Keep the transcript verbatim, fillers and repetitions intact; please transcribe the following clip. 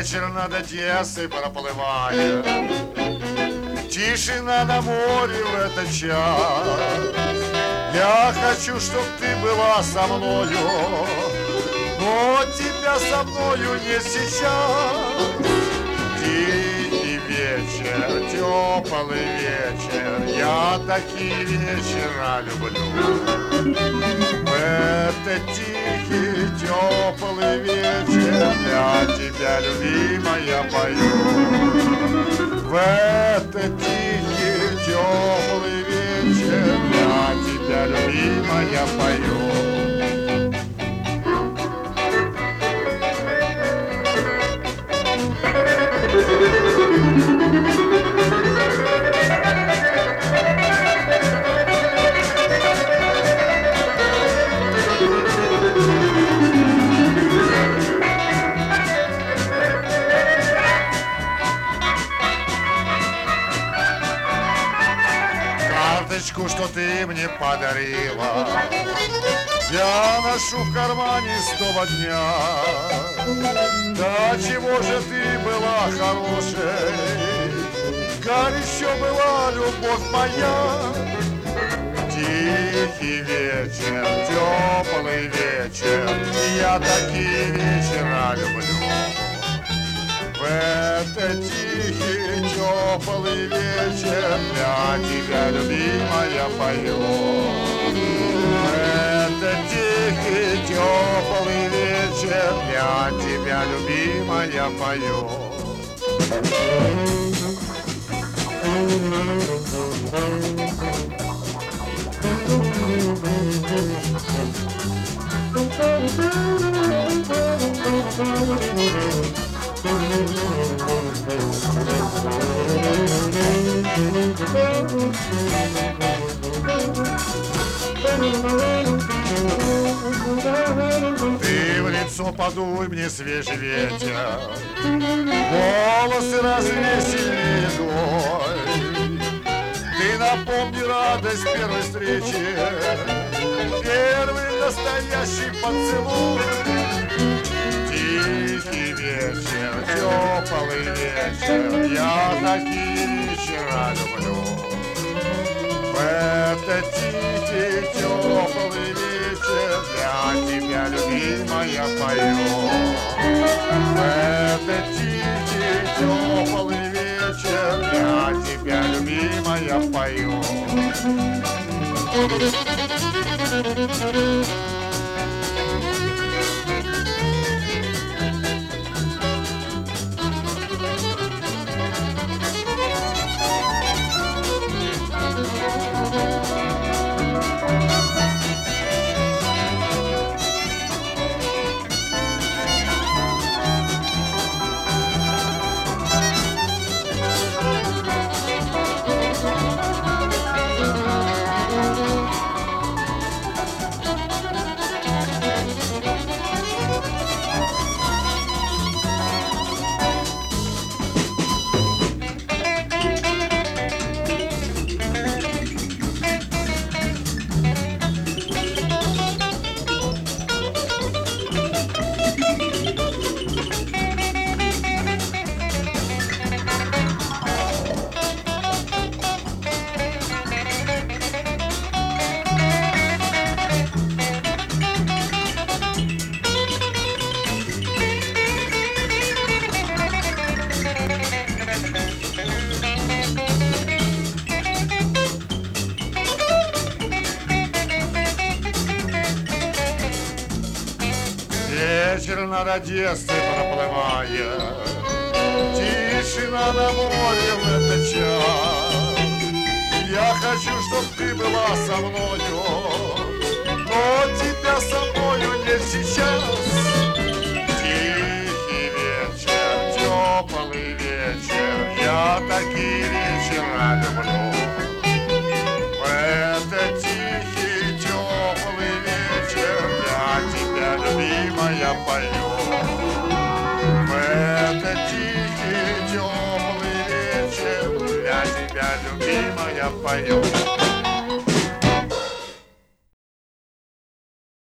Вечер над Одессой проплывает, тишина на море в этот час. Я хочу, чтоб ты была со мною, но тебя со мною не сейчас. Тихий вечер, теплый вечер, я такие вечера люблю. В этот тихий, теплый вечер для тебя, любимая, пою. В этот тихий, теплый вечер для тебя, любимая, пою. Карточку, что ты мне подарила, я ношу в кармане с того дня. Да чего же ты была хорошей, горячо была любовь моя. Тихий вечер, теплый вечер, я такие вечера люблю. В этот тихий, теплый вечер для тебя, любимая, пою. В этот тихий, теплый вечер для тебя, любимая, пою. Ты в лицо подуй мне свежий ветер, волосы развей сильнее дуй. Ты напомни радость первой встречи, первый настоящий поцелуй. Тихий вечер, теплый вечер, я такие вечера люблю. В этот тихий, теплый вечер для тебя, любимая, пою. В этот тихий, теплый вечер для тебя, любимая, пою. Вечер над Одессой проплывает, тишина на море в этот час. Я хочу, чтоб ты была со мною, но тебя со мною нет сейчас. Тихий вечер, теплый вечер, я такие вечера люблю. В этот тихий, теплый вечер для тебя, любимая, пою. В этот тихий, теплый вечер для тебя, любимая, пою.